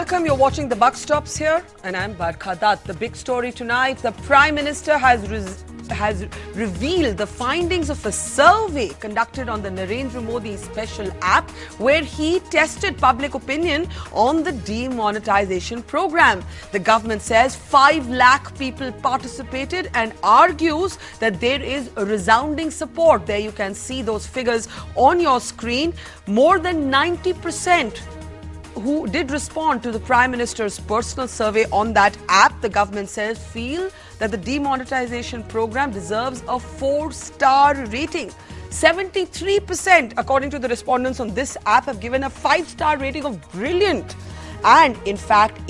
welcome. You're watching The Buck Stops here, and I'm Barkha Dutt. The big story tonight, the Prime Minister has revealed the findings of a survey conducted on the Narendra Modi special app, where he tested public opinion on the demonetization program. The government says 5 lakh people participated and argues that there is a resounding support. There you can see those figures on your screen. More than 90% who did respond to the Prime Minister's personal survey on that app, the government says, feel that the demonetization program deserves a 4-star rating. 73%, according to the respondents on this app, have given a 5-star rating of brilliant. And in fact,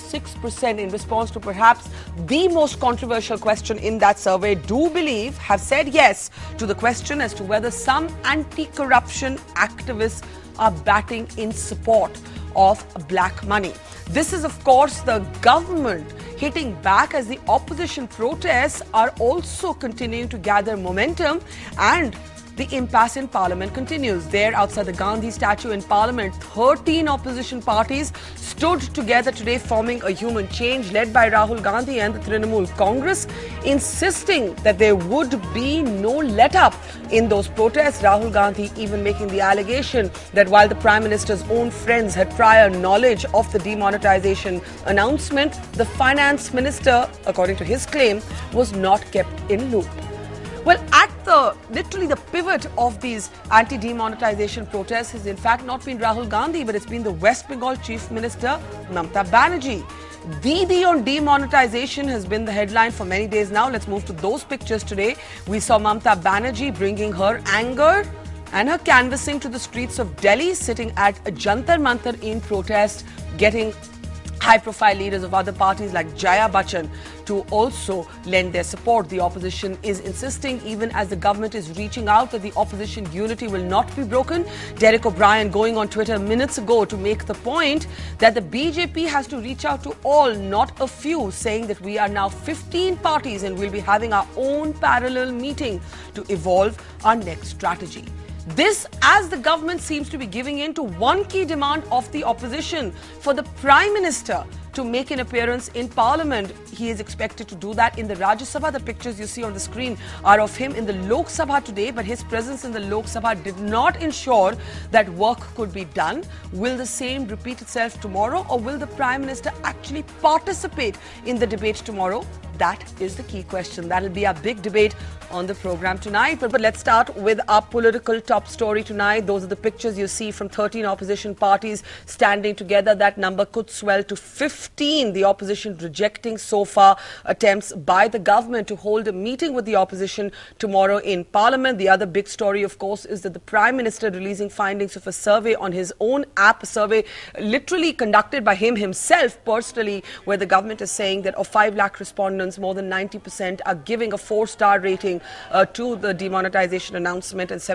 86% in response to perhaps the most controversial question in that survey have said yes to the question as to whether some anti-corruption activists are batting in support of black money. This is, of course, the government hitting back as the opposition protests are also continuing to gather momentum, and the impasse in Parliament continues. There, outside the Gandhi statue in Parliament, 13 opposition parties stood together today, forming a human change led by Rahul Gandhi and the Trinamool Congress, insisting that there would be no let-up in those protests. Rahul Gandhi even making the allegation that while the Prime Minister's own friends had prior knowledge of the demonetization announcement, the Finance Minister, according to his claim, was not kept in loop. Well, literally the pivot of these anti-demonetization protests has in fact not been Rahul Gandhi, but it's been the West Bengal Chief Minister, Mamata Banerjee. Didi on demonetization has been the headline for many days now. Let's move to those pictures today. We saw Mamata Banerjee bringing her anger and her canvassing to the streets of Delhi, sitting at a Jantar Mantar in protest, getting high-profile leaders of other parties like Jaya Bachchan to also lend their support. The opposition is insisting, even as the government is reaching out, that the opposition unity will not be broken. Derek O'Brien going on Twitter minutes ago to make the point that the BJP has to reach out to all, not a few, saying that we are now 15 parties and we'll be having our own parallel meeting to evolve our next strategy. This, as the government seems to be giving in to one key demand of the opposition for the Prime Minister to make an appearance in Parliament. He is expected to do that in the Rajya Sabha. The pictures you see on the screen are of him in the Lok Sabha today, but his presence in the Lok Sabha did not ensure that work could be done. Will the same repeat itself tomorrow, or will the Prime Minister actually participate in the debate tomorrow? That is the key question. That will be our big debate on the program tonight. But let's start with our political top story tonight. Those are the pictures you see from 13 opposition parties standing together. That number could swell to 15. The opposition rejecting so far attempts by the government to hold a meeting with the opposition tomorrow in Parliament. The other big story, of course, is that the Prime Minister releasing findings of a survey on his own app, a survey literally conducted by him himself personally, where the government is saying that of 5 lakh respondents, more than 90% are giving a 4-star rating to the demonetization announcement, and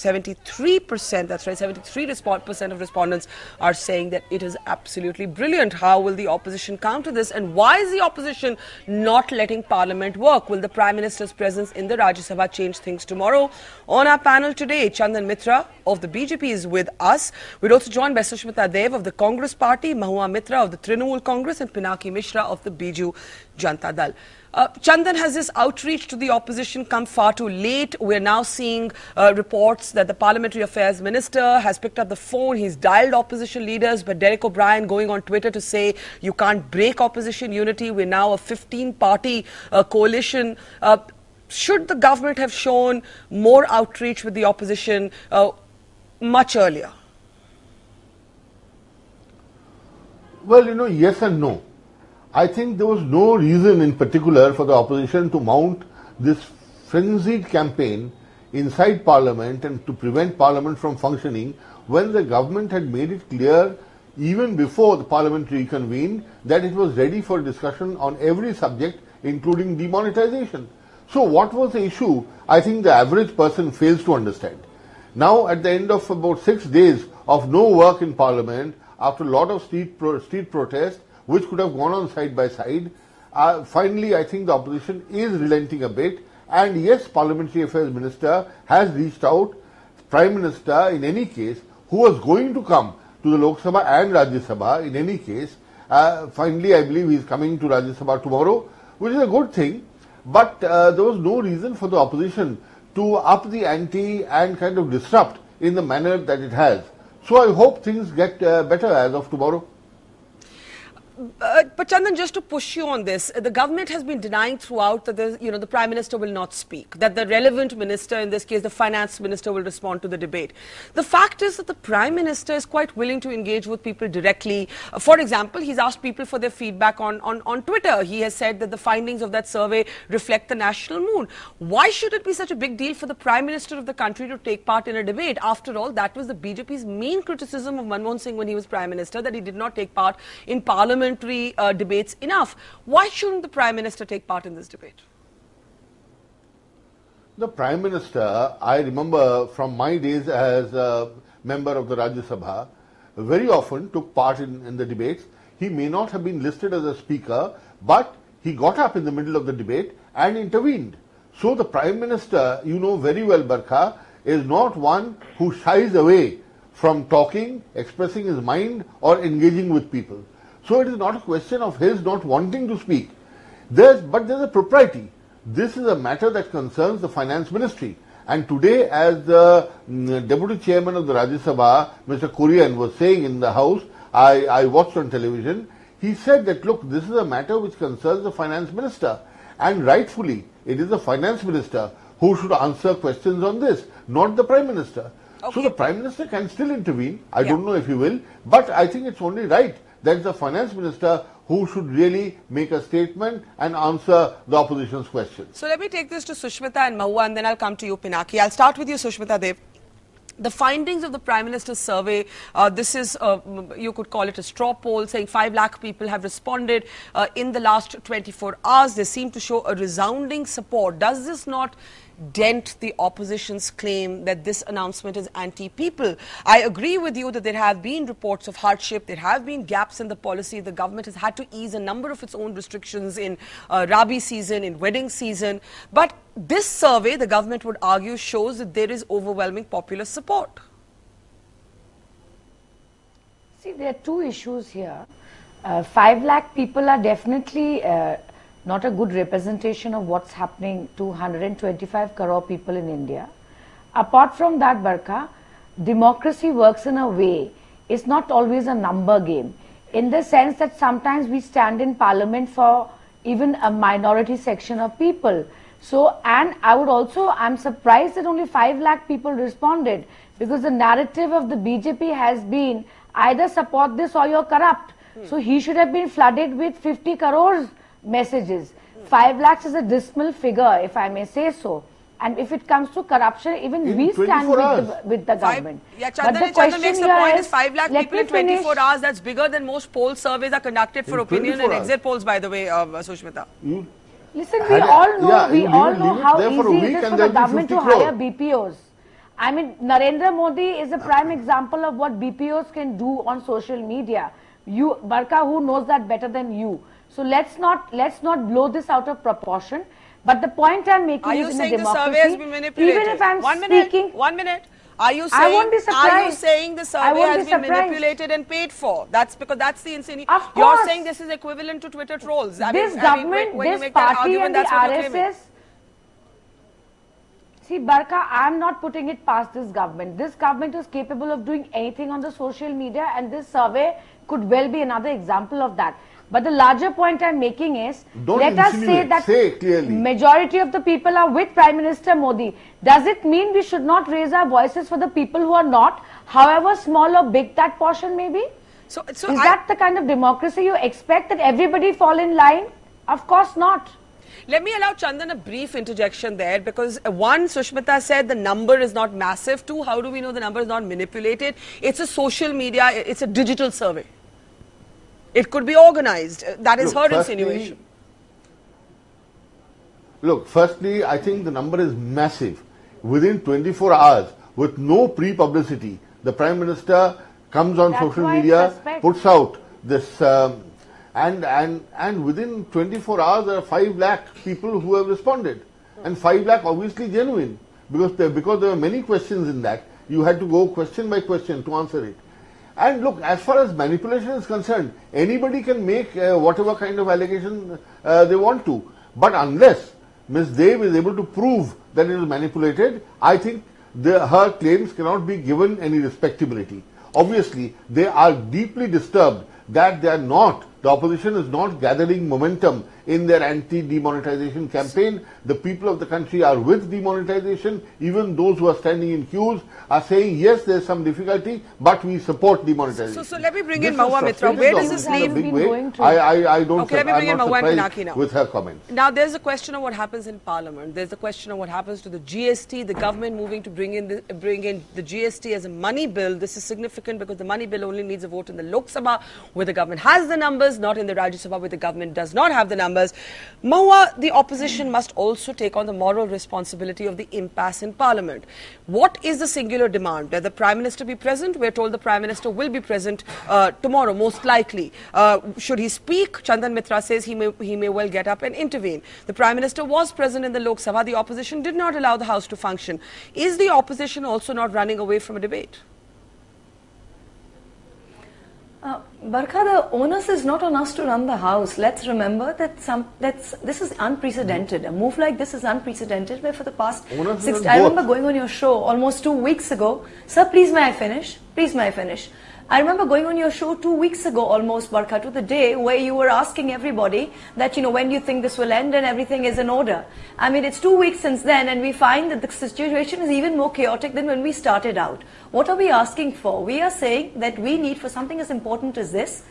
73%, that's right, 73% of respondents are saying that it is absolutely brilliant. How will the opposition counter this, and why is the opposition not letting Parliament work? Will the Prime Minister's presence in the Rajya Sabha change things tomorrow? On our panel today, Chandan Mitra of the BJP is with us. We're also joined by Sushmita Dev of the Congress Party, Mahua Mitra of the Trinamool Congress, and Pinaki Mishra of the Biju Janata Dal. Chandan, has this outreach to the opposition come far too late? We're now seeing reports that the Parliamentary Affairs Minister has picked up the phone. He's dialed opposition leaders, but Derek O'Brien going on Twitter to say you can't break opposition unity. We're now a 15-party coalition. Should the government have shown more outreach with the opposition much earlier? Well, yes and no. I think there was no reason in particular for the opposition to mount this frenzied campaign inside Parliament and to prevent Parliament from functioning when the government had made it clear even before the Parliament reconvened that it was ready for discussion on every subject, including demonetization. So what was the issue? I think the average person fails to understand. Now, at the end of about 6 days of no work in Parliament, after a lot of street protests, which could have gone on side by side, finally I think the opposition is relenting a bit, and yes, Parliamentary Affairs Minister has reached out. Prime Minister, in any case, who was going to come to the Lok Sabha and Rajya Sabha, in any case, Finally, I believe he is coming to Rajya Sabha tomorrow, which is a good thing. But there was no reason for the opposition to up the ante and kind of disrupt in the manner that it has. So I hope things get better as of tomorrow. But Chandan, just to push you on this, the government has been denying throughout that the Prime Minister will not speak, that the relevant minister, in this case the Finance Minister, will respond to the debate. The fact is that the Prime Minister is quite willing to engage with people directly. For example, he's asked people for their feedback on Twitter. He has said that the findings of that survey reflect the national mood. Why should it be such a big deal for the Prime Minister of the country to take part in a debate? After all, that was the BJP's main criticism of Manmohan Singh when he was Prime Minister, that he did not take part in Parliament debates enough. Why shouldn't the Prime Minister take part in this debate? The Prime Minister, I remember from my days as a member of the Rajya Sabha, very often took part in the debates. He may not have been listed as a speaker, but he got up in the middle of the debate and intervened. So the Prime Minister, you know very well, Barkha, is not one who shies away from talking, expressing his mind or engaging with people. So it is not a question of his not wanting to speak. But there's a propriety. This is a matter that concerns the Finance Ministry. And today, as the Deputy Chairman of the Rajya Sabha, Mr. Kurian, was saying in the House, I watched on television, he said that, look, this is a matter which concerns the Finance Minister. And rightfully, it is the Finance Minister who should answer questions on this, not the Prime Minister. Okay. So the Prime Minister can still intervene. I don't know if he will, but I think it's only right that the Finance Minister who should really make a statement and answer the opposition's questions. So let me take this to Sushmita and Mahua, and then I'll come to you, Pinaki. I'll start with you, Sushmita Dev. The findings of the Prime Minister's survey, this is, you could call it a straw poll, saying 5 lakh people have responded in the last 24 hours. They seem to show a resounding support. Does this not dent the opposition's claim that this announcement is anti-people? I agree with you that there have been reports of hardship, there have been gaps in the policy. The government has had to ease a number of its own restrictions in Rabi season, in wedding season. But this survey, the government would argue, shows that there is overwhelming popular support. See, there are two issues here. 5 lakh people are definitely not a good representation of what's happening to 125 crore people in India. Apart from that, Barkha, democracy works in a way, it's not always a number game, in the sense that sometimes we stand in parliament for even a minority section of people. So, and I'm surprised that only 5 lakh people responded, because the narrative of the BJP has been either support this or you're corrupt. So he should have been flooded with 50 crores messages. 5 lakhs is a dismal figure, if I may say so. And if it comes to corruption, even we stand with the government. Chandan makes the point is 5 lakh people in 24 hours. That's bigger than most poll surveys are conducted for opinion and exit polls, by the way, Sushmita. Listen, we all know how easy it is for the government to hire BPOs. I mean, Narendra Modi is a prime example of what BPOs can do on social media. You, Barkha, who knows that better than you? So let's not blow this out of proportion. But the point I'm making is, in a democracy, even if I'm speaking, 1 minute. Are you saying, I won't be surprised. Are you saying the survey has been manipulated and paid for? That's because that's the insinuation. You're saying this is equivalent to Twitter trolls. This government, this party and the RSS. See, Barkha, I'm not putting it past this government. This government is capable of doing anything on the social media, and this survey could well be another example of that. But the larger point I'm making is, let us say that majority of the people are with Prime Minister Modi. Does it mean we should not raise our voices for the people who are not, however small or big that portion may be? So is that the kind of democracy you expect, that everybody fall in line? Of course not. Let me allow Chandan a brief interjection there, because one, Sushmita said the number is not massive. Two, how do we know the number is not manipulated? It's a social media, it's a digital survey. It could be organized. That is her insinuation. Look, firstly, I think the number is massive. Within 24 hours, with no pre-publicity, the Prime Minister comes on social media, puts out this, and within 24 hours, there are 5 lakh people who have responded. And 5 lakh obviously genuine, because there were many questions in that. You had to go question by question to answer it. And look, as far as manipulation is concerned, anybody can make whatever kind of allegation they want to. But unless Ms. Dev is able to prove that it is manipulated, I think her claims cannot be given any respectability. Obviously, they are deeply disturbed that the opposition is not gathering momentum in their anti-demonetization campaign. The people of the country are with demonetization. Even those who are standing in queues are saying, yes, there is some difficulty, but we support demonetization. So let me bring in Mahua Mitra. Where does this leave? I don't Okay, let me bring in Mahua and surprised Pinaki now. with her comments. Now, there's a question of what happens in Parliament. There's a question of what happens to the GST, the government moving to bring in the GST as a money bill. This is significant because the money bill only needs a vote in the Lok Sabha, where the government has the numbers, not in the Rajya Sabha, where the government does not have the numbers. Mahua, the opposition must also take on the moral responsibility of the impasse in Parliament. What is the singular demand? That the Prime Minister be present? We're told the Prime Minister will be present tomorrow, most likely. Should he speak? Chandan Mitra says he may well get up and intervene. The Prime Minister was present in the Lok Sabha. The opposition did not allow the House to function. Is the opposition also not running away from a debate? Barkha, the onus is not on us to run the House. Let's remember that this is unprecedented. A move like this is unprecedented. Where for the past I remember going on your show almost 2 weeks ago. Sir, please may I finish? Please may I finish? I remember going on your show 2 weeks ago almost, Barkha, to the day where you were asking everybody that, when you think this will end and everything is in order. I mean, it's 2 weeks since then and we find that the situation is even more chaotic than when we started out. What are we asking for? We are saying that we need, for something as important as this,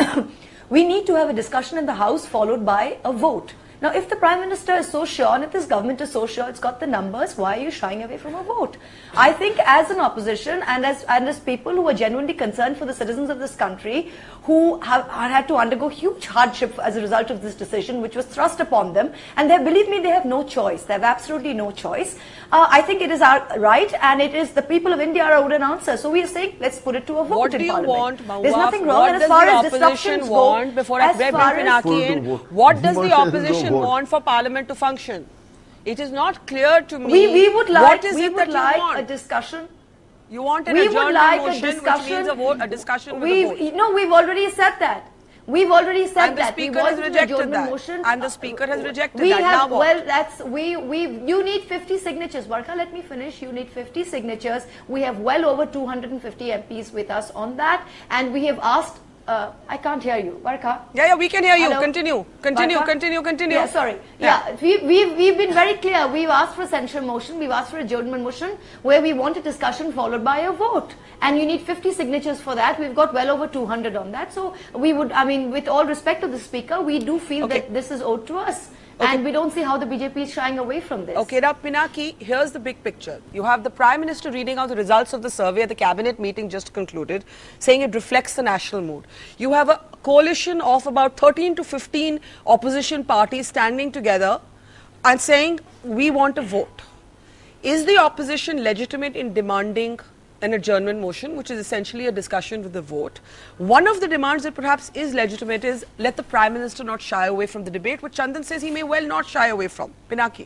we need to have a discussion in the House followed by a vote. Now, if the Prime Minister is so sure and if this government is so sure it's got the numbers, why are you shying away from a vote? I think as an opposition and as people who are genuinely concerned for the citizens of this country who have had to undergo huge hardship as a result of this decision which was thrust upon them, and believe me, they have no choice. They have absolutely no choice. I think it is our right and it is the people of India are owed an answer. So we are saying, let's put it to a vote in Parliament. What do you want, Mahua? There's nothing wrong. What and as far as does the opposition want, before I bring Pinaki in, what does the opposition want for Parliament to function? It is not clear to me. We would like, what is we it would that like you want? a discussion. You want an We adjournment would like motion, a discussion. which means a discussion with a vote. No, we've already said that. We've already said And the that. Speaker has rejected that. Motion. And the Speaker has rejected We that. Now have, what? you need 50 signatures. Barkha, let me finish. You need 50 signatures. We have well over 250 MPs with us on that. And we have asked, I can't hear you. Barkha? Yeah, we can hear you. Hello? Continue. Yeah, sorry. Yeah, we've been very clear. We've asked for a censure motion. We've asked for a adjournment motion where we want a discussion followed by a vote. And you need 50 signatures for that. We've got well over 200 on that. So we would, with all respect to the Speaker, we do feel that this is owed to us. Okay. And we don't see how the BJP is shying away from this. Okay, now Pinaki, here's the big picture. You have the Prime Minister reading out the results of the survey at the cabinet meeting just concluded, saying it reflects the national mood. You have a coalition of about 13 to 15 opposition parties standing together and saying, we want a vote. Is the opposition legitimate in demanding an adjournment motion, which is essentially a discussion with the vote? One of the demands that perhaps is legitimate is let the Prime Minister not shy away from the debate, which Chandan says he may well not shy away from. Pinaki.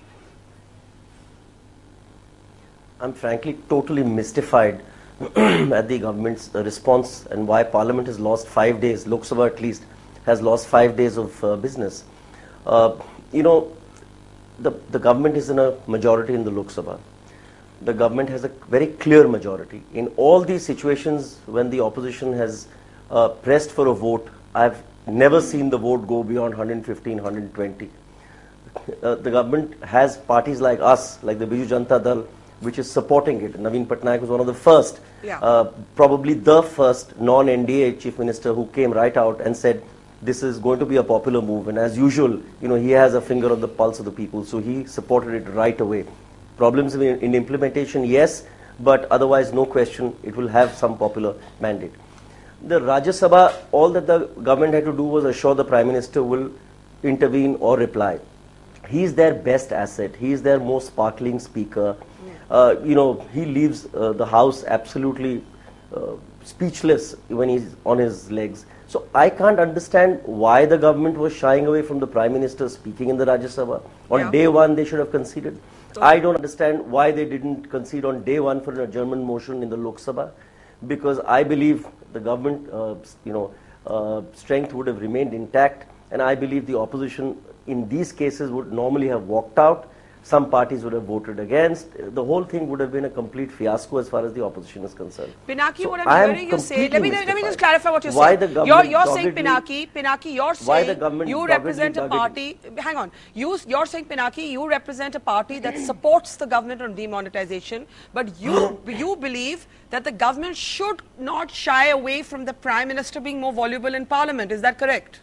I'm frankly totally mystified at the government's response and why Parliament has lost 5 days, Lok Sabha at least, has lost 5 days of business. The government is in a majority in the Lok Sabha. The government has a very clear majority. In all these situations when the opposition has pressed for a vote, I've never seen the vote go beyond 115, 120. The government has parties like us, like the Biju Janata Dal, which is supporting it. Naveen Patnaik was one of the first, probably the first non-NDA chief minister who came right out and said, this is going to be a popular move. And as usual, he has a finger on the pulse of the people. So he supported it right away. Problems in implementation, yes, but otherwise, no question, it will have some popular mandate. The Rajya Sabha, all that the government had to do was assure the Prime Minister will intervene or reply. He is their best asset. He is their most sparkling speaker. He leaves the House absolutely speechless when he's on his legs. So I can't understand why the government was shying away from the Prime Minister speaking in the Rajya Sabha. On day one, they should have conceded. I don't understand why they didn't concede on day one for an adjournment motion in the Lok Sabha, because I believe the government, strength would have remained intact, and I believe the opposition in these cases would normally have walked out. Some parties would have voted against. The whole thing would have been a complete fiasco as far as the opposition is concerned. Pinaki, so what I'm hearing you say, let me just clarify what you're saying. You're saying, Pinaki, you're saying you represent a party, hang on, you're saying, Pinaki, you represent a party that supports the government on demonetization, but you believe that the government should not shy away from the Prime Minister being more voluble in Parliament. Is that correct?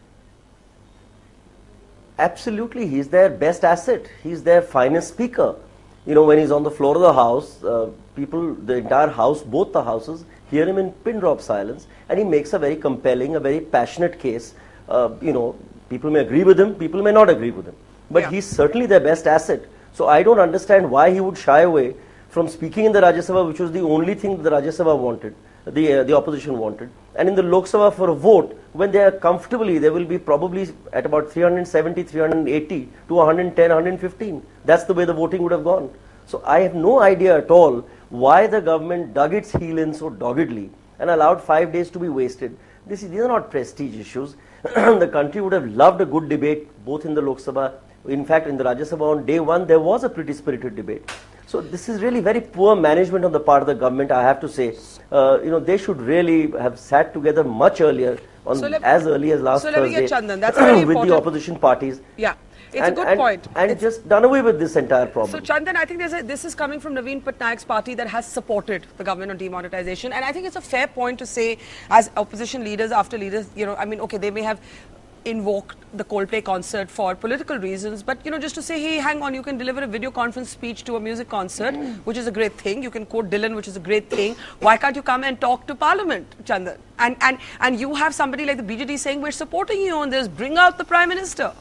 Absolutely, he's their best asset. He's their finest speaker. When he's on the floor of the House, the entire House, both the Houses, hear him in pin drop silence, and he makes a very compelling, a very passionate case. People may agree with him, people may not agree with him, but he's certainly their best asset. So I don't understand why he would shy away from speaking in the Rajya Sabha, which was the only thing the Rajya Sabha wanted, the opposition wanted. And in the Lok Sabha for a vote, when they are comfortably, they will be probably at about 370, 380 to 110, 115. That's the way the voting would have gone. So I have no idea at all why the government dug its heel in so doggedly and allowed 5 days to be wasted. These are not prestige issues. The country would have loved a good debate, both in the Lok Sabha. In fact, in the Rajya Sabha on day one, there was a pretty spirited debate. So this is really very poor management on the part of the government, I have to say. They should really have sat together much earlier, as early as last Thursday, let me get Chandan. That's very with important. the opposition parties. Yeah, it's a good point. And just done away with this entire problem. So Chandan, I think this is coming from Naveen Patnaik's party that has supported the government on demonetization, and I think it's a fair point to say, as opposition leaders after leaders, okay, they may have invoked the Coldplay concert for political reasons, but just to say, hey, hang on, you can deliver a video conference speech to a music concert, which is a great thing. You can quote Dylan, which is a great thing. Why can't you come and talk to Parliament, Chandan? And you have somebody like the BJD saying, we're supporting you on this, bring out the Prime Minister.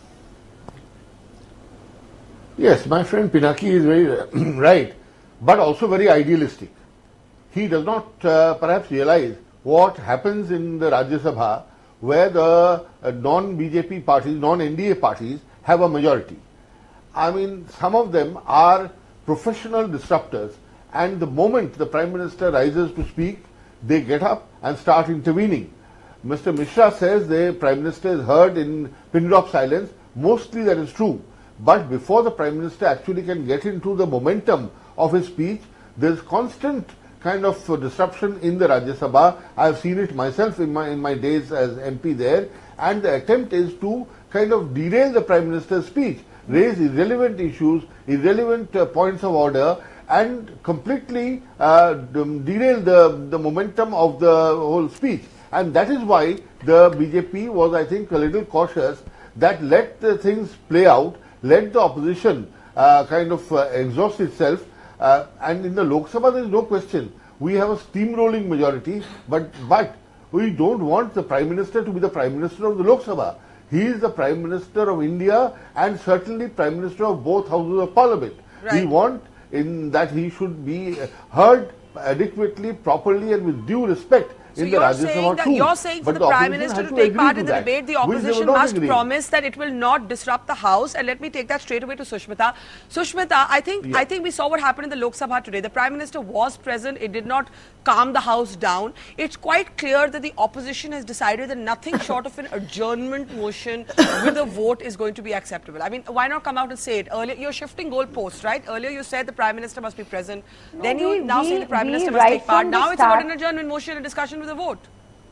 Yes, my friend Pinaki is very right, but also very idealistic. He does not perhaps realize what happens in the Rajya Sabha, where the non-BJP parties, non-NDA parties have a majority. I mean, some of them are professional disruptors, and the moment the Prime Minister rises to speak, they get up and start intervening. Mr. Mishra says the Prime Minister is heard in pin drop silence. Mostly that is true. But before the Prime Minister actually can get into the momentum of his speech, there is constant kind of disruption in the Rajya Sabha. I have seen it myself in my days as MP there, and the attempt is to kind of derail the Prime Minister's speech, raise irrelevant issues, irrelevant points of order, and completely derail the momentum of the whole speech. And that is why the BJP was, I think, a little cautious that let the things play out, let the opposition exhaust itself. And in the Lok Sabha, there is no question. We have a steamrolling majority, but we don't want the Prime Minister to be the Prime Minister of the Lok Sabha. He is the Prime Minister of India and certainly Prime Minister of both houses of Parliament. Right. We want in that he should be heard adequately, properly, and with due respect. So you're saying for the Prime Minister to take part in the debate, the opposition must promise that it will not disrupt the House. And let me take that straight away to Sushmita. Sushmita, I think we saw what happened in the Lok Sabha today. The Prime Minister was present. It did not calm the House down. It's quite clear that the opposition has decided that nothing short of an adjournment motion with a vote is going to be acceptable. I mean, why not come out and say it? Earlier, you're shifting goalposts, right? Earlier you said the Prime Minister must be present. No, then you now say the Prime Minister must take part. Now it's about an adjournment motion and discussion with a vote.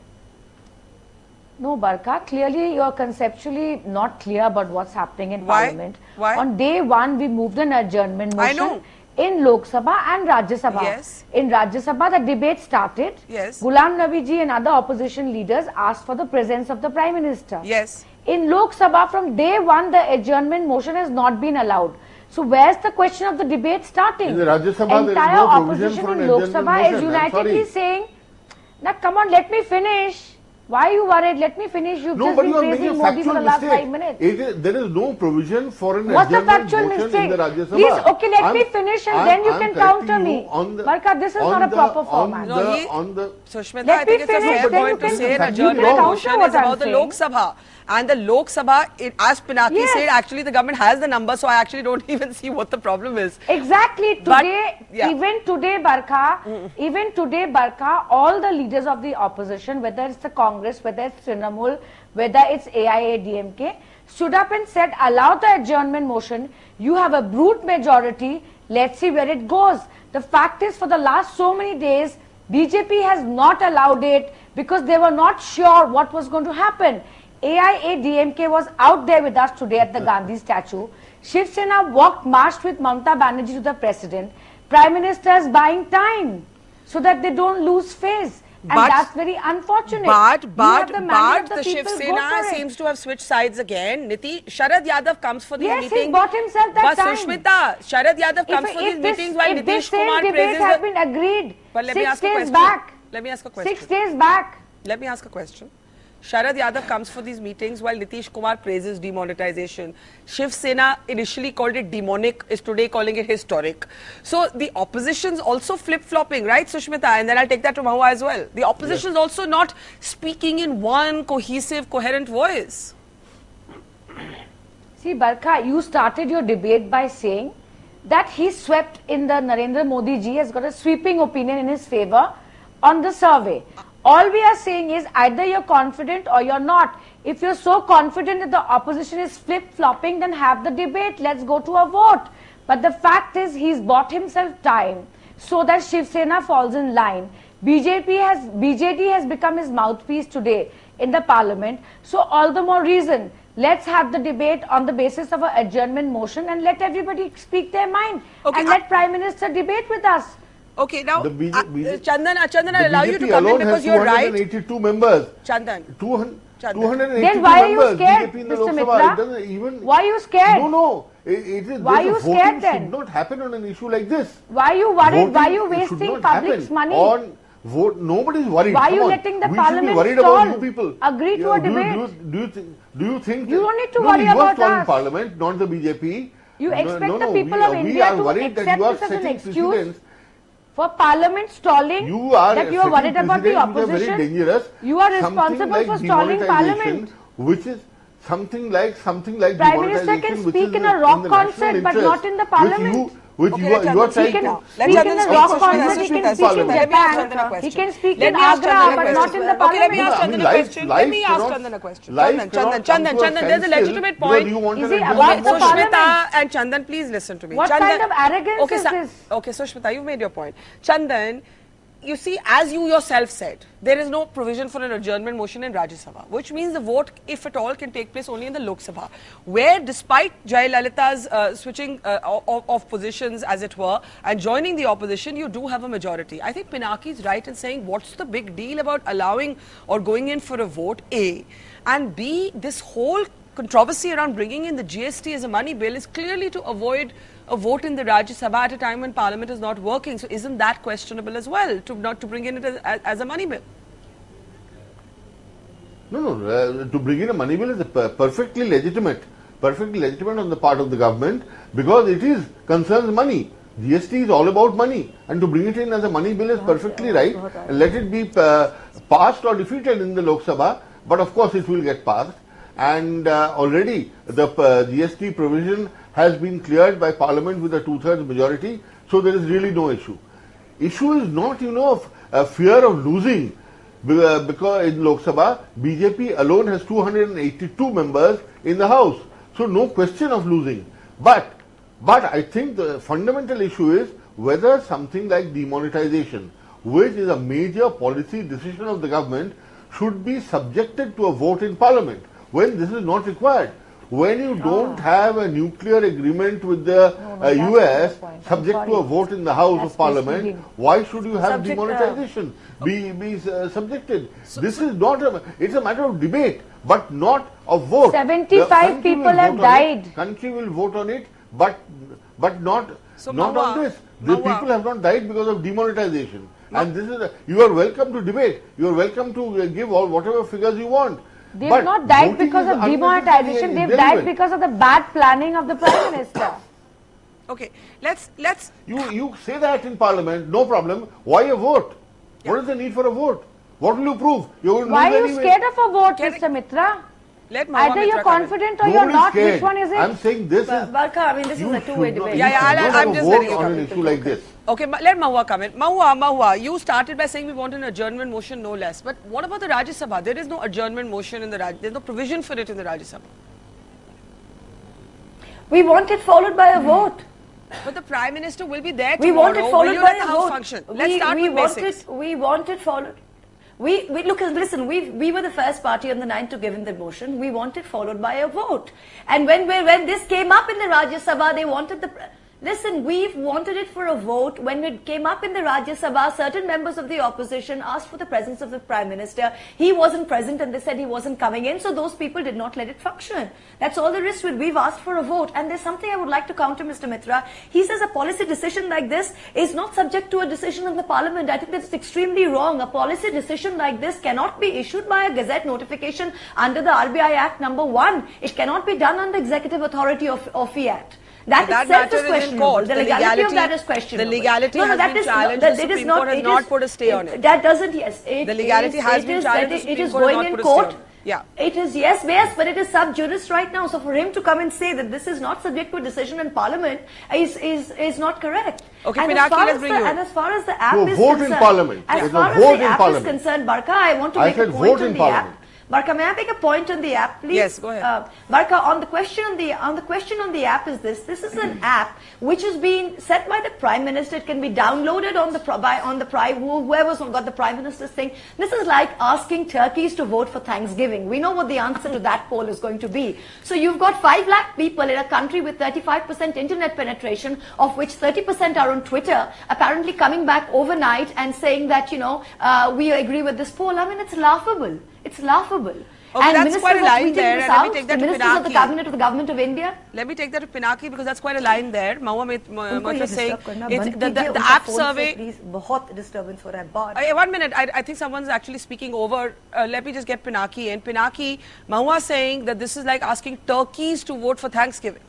No, Barkha, clearly you're conceptually not clear about what's happening in Parliament. Why? On day one, we moved an adjournment motion. I know. In Lok Sabha and Rajya Sabha. Yes. In Rajya Sabha, the debate started. Yes. Ghulam Nabi ji and other opposition leaders asked for the presence of the Prime Minister. Yes. In Lok Sabha, from day one, the adjournment motion has not been allowed. So where's the question of the debate starting? In the Rajya Sabha, entire opposition in Lok Sabha is unitedly saying, now come on, let me finish. Why are you worried? Let me finish. You've just been praising Modi for the last 5 minutes. There is no provision for an What's the adjournment factual motion mistake? in the Rajya Sabha. Please, okay, let me finish and then you can counter me. Barkha, this is not a proper format. Sushmita, I think it's a fair point to say an adjournment motion is about the Lok Sabha. And the Lok Sabha, as Pinaki said, actually the government has the number, so I actually don't even see what the problem is. Exactly. Today, even today, Barkha, all the leaders of the opposition, whether it's the Congress, whether it's Trinamool, whether it's AIADMK, stood up and said, allow the adjournment motion. You have a brute majority. Let's see where it goes. The fact is, for the last so many days, BJP has not allowed it because they were not sure what was going to happen. AIADMK was out there with us today at the Gandhi statue. Shiv Sena marched with Mamata Banerjee to the president. Prime Minister is buying time so that they don't lose face. And that's very unfortunate. But the Shiv Sena seems to have switched sides again. Sharad Yadav comes for these meetings. Yes, he bought himself that time. But Sushmita, Sharad Yadav comes for these meetings while Nitish Kumar praises... If this same debate has been agreed, but let me ask 6 days back. Let me ask a question. 6 days back. Let me ask a question. Sharad Yadav comes for these meetings while Nitish Kumar praises demonetization. Shiv Sena initially called it demonic, is today calling it historic. So the opposition's also flip-flopping, right, Sushmita? And then I'll take that to Mahua as well. The opposition's also not speaking in one cohesive, coherent voice. See, Barkha, you started your debate by saying that he swept in the Narendra Modi ji has got a sweeping opinion in his favor on the survey. All we are saying is either you're confident or you're not. If you're so confident that the opposition is flip-flopping, then have the debate. Let's go to a vote. But the fact is he's bought himself time so that Shiv Sena falls in line. BJD has become his mouthpiece today in the parliament. So all the more reason, let's have the debate on the basis of an adjournment motion and let everybody speak their mind. Okay, and let Prime Minister debate with us. Okay, now, Chandan, I'll allow you to come in because you're right. 282 members. Chandan. 282 then why are you members, scared, BJP in the Mr. Lok Sabha. Mitra? Why are you scared? No. It is, why are you scared then? Should not happen on an issue like this. Why are you worried? Why are you wasting public's money? On vote, nobody is worried. Why are you letting the parliament worried stall? About you people. Agree to a debate. Do you think? You don't need to worry about us. Parliament, not the BJP. You expect the people of India to accept this as an excuse for parliament stalling? You are worried about the opposition? Very dangerous. You are responsible for stalling parliament. Which is something like Prime Minister can speak in a rock concert but not in the parliament. Which you are trying to speak in a rock concert, he can speak in Japan, he can speak in Agra but not in the parliament. Let me ask Chandan a question. Chandan, there's a legitimate point. Is he above the parliament? Sushmita and Chandan, please listen to me. What kind of arrogance is this? Okay, Sushmita, you've made your point. Chandan, you see, as you yourself said, there is no provision for an adjournment motion in Rajya Sabha, which means the vote, if at all, can take place only in the Lok Sabha, where despite Jai Lalita's switching of positions, as it were, and joining the opposition, you do have a majority. I think Pinaki is right in saying, what's the big deal about allowing or going in for a vote, A, and B, this whole controversy around bringing in the GST as a money bill is clearly to avoid a vote in the Rajya Sabha at a time when Parliament is not working. So isn't that questionable as well, to not to bring in it as a money bill? No. To bring in a money bill is perfectly legitimate on the part of the government because it concerns money. GST is all about money, and to bring it in as a money bill is perfectly right. And let it be passed or defeated in the Lok Sabha, but of course it will get passed. And already the GST provision has been cleared by Parliament with a 2/3 majority, so there is really no issue. Issue is not, a fear of losing, because in Lok Sabha, BJP alone has 282 members in the House, so no question of losing. But I think the fundamental issue is whether something like demonetization, which is a major policy decision of the government, should be subjected to a vote in Parliament, when this is not required. When you don't have a nuclear agreement with the US subject to a vote in the House of Parliament, why should you have demonetization be subjected? This is not it's a matter of debate, but not of vote. 75 people have died. Country will vote on it, but not on this. The people have not died because of demonetization. And this is you are welcome to debate. You are welcome to give all whatever figures you want. They've not died because of demonetization. They've died because of the bad planning of the Prime Minister. Okay, let's. You say that in Parliament, no problem. Why a vote? Yeah. What is the need for a vote? What will you prove? Why are you scared of a vote, Mr. Mitra? Either you're confident or you're not. Scared. Which one is it? I'm saying this is. Barkha, I mean, this is a two-way debate. I'm just letting you on an issue like this. Okay, let Mahua come in. Mahua, you started by saying we want an adjournment motion, no less. But what about the Rajya Sabha? There is no adjournment motion in the Rajya. There's no provision for it in the Rajya Sabha. We want it followed by a vote. But the Prime Minister will be there tomorrow. We want it followed by a vote. Function? Let's start with basics. We want it followed. Listen, we were the first party on the 9th to give in the motion. We want it followed by a vote. And when this came up in the Rajya Sabha, they wanted the... Listen, we've wanted it for a vote. When it came up in the Rajya Sabha, certain members of the opposition asked for the presence of the Prime Minister. He wasn't present and they said he wasn't coming in, so those people did not let it function. That's all there is to it. We've asked for a vote. And there's something I would like to counter Mr. Mitra. He says a policy decision like this is not subject to a decision in the Parliament. I think that's extremely wrong. A policy decision like this cannot be issued by a Gazette notification under the RBI Act number 1. It cannot be done under executive authority of FIAT. That itself is questionable. The legality of that is questionable. The legality has been challenged. The Supreme Court has not put a stay on it. That doesn't, yes. The legality has been challenged. The Supreme Court has not put a stay on it. Yeah. It is, yes, but it is sub judice right now. So for him to come and say that this is not subject to a decision in Parliament is not correct. Okay, Pinaki, let's bring you. And as far as the app is vote concerned, in Parliament. As far as the app is concerned, Barkha, I want to make a point on the app. Barkha, may I make a point on the app, please? Yes, go ahead. Barkha, on the question on the app is this. This is an app which is being set by the Prime Minister. It can be downloaded on whoever's got the Prime Minister's thing. This is like asking turkeys to vote for Thanksgiving. We know what the answer to that poll is going to be. So you've got 5 lakh people in a country with 35% internet penetration, of which 30% are on Twitter, apparently coming back overnight and saying that, we agree with this poll. I mean, it's laughable. It's laughable. Okay, and that's quite a line there. And let me take that to ministers Pinaki. Of the cabinet of the government of India. Let me take that to Pinaki because that's quite a line there. Mahua was saying the app survey. Please, बहुत disturbance हो रहा है. 1 minute. I think someone's actually speaking over. Let me just get Pinaki in. Pinaki, Mahua saying that this is like asking turkeys to vote for Thanksgiving.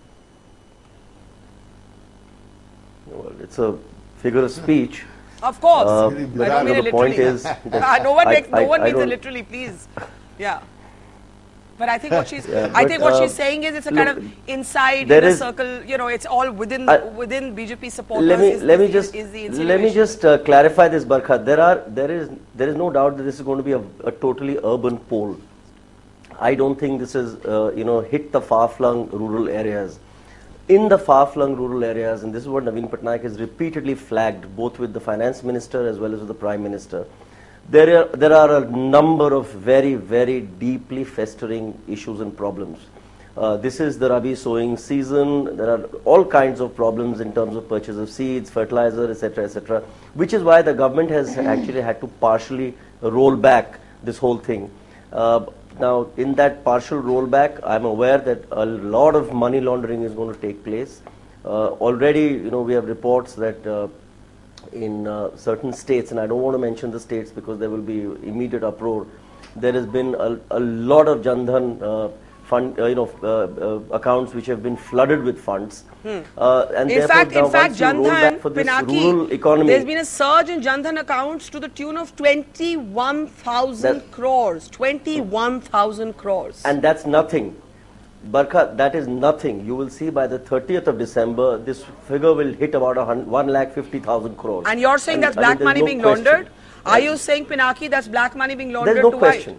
Well, it's a figure of speech. Of course. I don't mean it literally. The point is that no one means it literally, please. Yeah. But I think what she's what she's saying is it's a kind of inside inner circle, it's all within BJP supporters. Let me just clarify this, Barkha. There is no doubt that this is going to be a totally urban poll. I don't think this is hit the far-flung rural areas. In the far-flung rural areas, and this is what Naveen Patnaik has repeatedly flagged, both with the finance minister as well as with the Prime Minister, there are a number of very, very deeply festering issues and problems. This is the Rabi sowing season. There are all kinds of problems in terms of purchase of seeds, fertilizer, etc., which is why the government has actually had to partially roll back this whole thing. Now, in that partial rollback, I'm aware that a lot of money laundering is going to take place. Already, we have reports that in certain states, and I don't want to mention the states because there will be immediate uproar, there has been a lot of Jan Dhan fund, accounts which have been flooded with funds. And in fact, Jan Dhan, for this rural economy, there's been a surge in Jan Dhan accounts to the tune of 21,000 crores. 21,000 crores. And that's nothing. Barkha, that is nothing. You will see by the 30th of December, this figure will hit about 1,50,000 crores. And you're saying that's black money being laundered? Are you saying, Pinaki, that's black money being laundered? There's no question.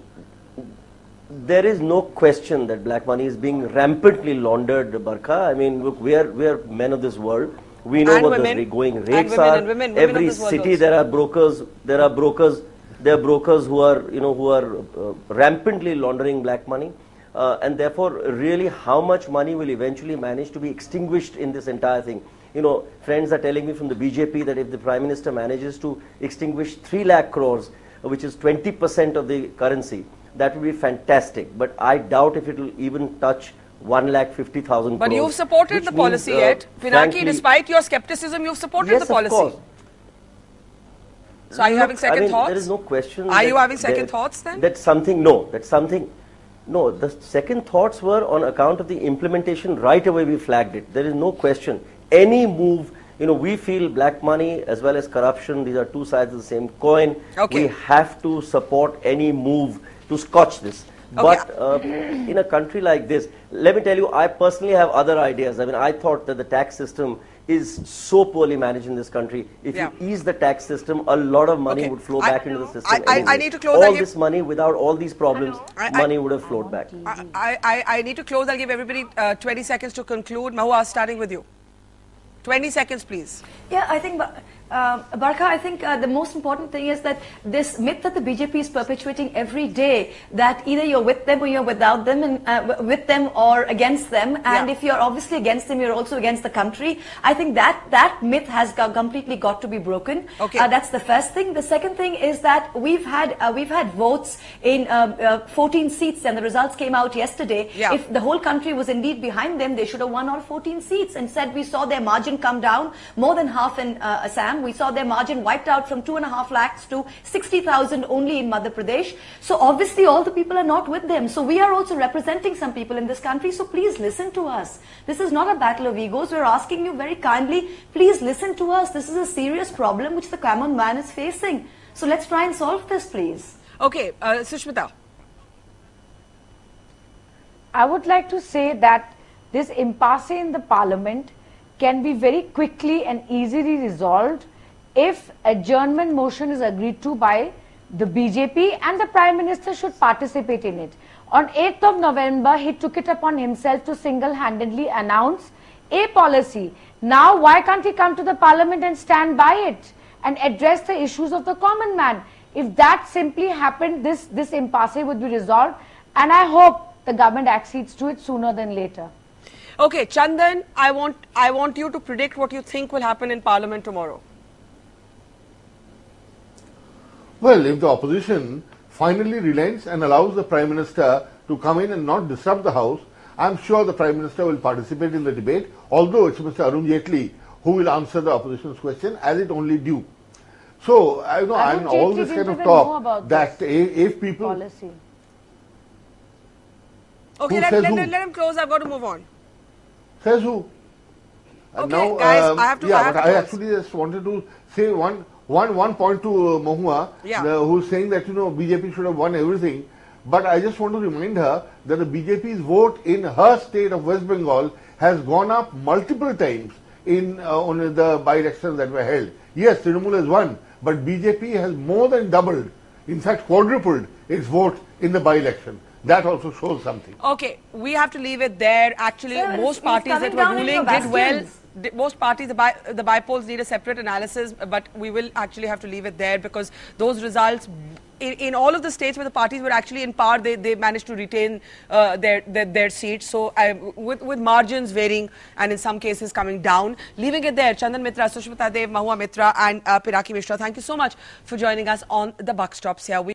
There is no question that black money is being rampantly laundered, Barkha. I mean, look, we are men of this world. We know what the going rates are. Women Every city there are brokers. There are brokers who are rampantly laundering black money, and therefore, really, how much money will eventually manage to be extinguished in this entire thing? Friends are telling me from the BJP that if the Prime Minister manages to extinguish 3 lakh crores, which is 20% of the currency, that would be fantastic. But I doubt if it will even touch 1,50,000 But crores, you've supported which the means, policy yet. Pinaki, frankly, despite your skepticism, you've supported yes, the policy. Of course. So are you having second I mean, thoughts? There is no question. Are you having second thoughts then? That's something, no, that's something. No, the second thoughts were on account of the implementation. Right away we flagged it. There is no question. Any move, we feel black money as well as corruption, these are two sides of the same coin. Okay. We have to support any move to scotch this. Okay. But in a country like this, let me tell you, I personally have other ideas. I mean, I thought that the tax system is so poorly managed in this country. If you ease the tax system, a lot of money would flow back into the system. I need to close. All this money, without all these problems, money would have flowed back. I need to close. I'll give everybody 20 seconds to conclude. Mahua, starting with you. 20 seconds, please. Yeah, I think, Barkha, I think the most important thing is that this myth that the BJP is perpetuating every day, that either you're with them or you're without them, and with them or against them, and if you're obviously against them, you're also against the country. I think that myth has completely got to be broken. Okay. That's the first thing. The second thing is that we've had votes in 14 seats, and the results came out yesterday. Yeah. If the whole country was indeed behind them, they should have won all 14 seats. Instead, we saw their margin come down more than half in Assam. We saw their margin wiped out from 2.5 lakhs to 60,000 only in Madhya Pradesh. So obviously all the people are not with them. So we are also representing some people in this country. So please listen to us. This is not a battle of egos. We're asking you very kindly, please listen to us. This is a serious problem which the common man is facing. So let's try and solve this, please. Okay, Sushmita. I would like to say that this impasse in the parliament can be very quickly and easily resolved if adjournment motion is agreed to by the BJP, and the Prime Minister should participate in it. On 8th of November, he took it upon himself to single-handedly announce a policy. Now, why can't he come to the parliament and stand by it and address the issues of the common man? If that simply happened, this impasse would be resolved, and I hope the government accedes to it sooner than later. Okay, Chandan, I want you to predict what you think will happen in Parliament tomorrow. Well, if the opposition finally relents and allows the Prime Minister to come in and not disrupt the House, I am sure the Prime Minister will participate in the debate, although it's Mr. Arun Jaitley who will answer the opposition's question as it only due. So, all this kind of talk that if people... Policy. Okay, let him close. I've got to move on. Says who? Okay, now, guys, I have to. I actually just wanted to say one point to Mahua, who's saying that BJP should have won everything. But I just want to remind her that the BJP's vote in her state of West Bengal has gone up multiple times in on the by-elections that were held. Yes, Trinamool has won, but BJP has more than doubled, in fact quadrupled its vote in the by-election. That also shows something. Okay, we have to leave it there. Actually, most parties that were ruling did well. Most parties, the bypolls need a separate analysis, but we will actually have to leave it there because those results, in all of the states where the parties were actually in power, they managed to retain their seats. So with margins varying and in some cases coming down, leaving it there. Chandan Mitra, Sushmita Dev, Mahua Mitra and Pinaki Mishra, thank you so much for joining us on the Buck Stops here.